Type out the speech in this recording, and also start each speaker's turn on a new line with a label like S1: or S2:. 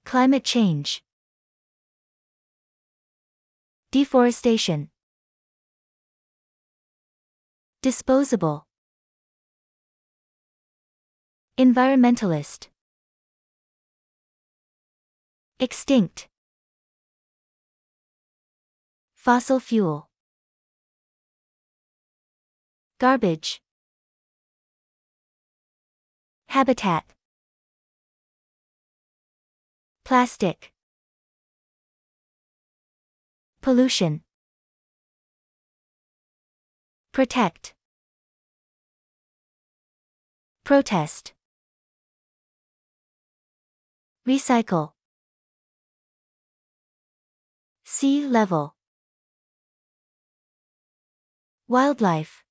S1: Climate change. Deforestation. Disposable. Environmentalist. Extinct. Fossil fuel. Garbage. Habitat. Plastic. Pollution. Protect. Protest. Recycle. Sea level. Wildlife.